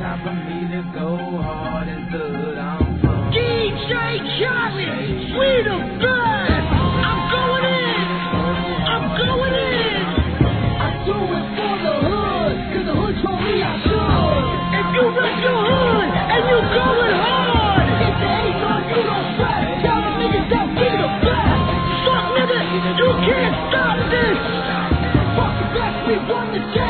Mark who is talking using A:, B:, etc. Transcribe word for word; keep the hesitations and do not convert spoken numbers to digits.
A: time for me to go hard into the hood I'm from.
B: D J Khaled, we the best. I'm going in. I'm going in.
C: I do it for the hood, cause the hood told me I should.
B: If you rep your hood and you going hard,
C: If they ain't on you, don't stress. Tell the niggas that we the best.
B: fuck nigga, you can't stop this.
C: Fuck the best, we won the game.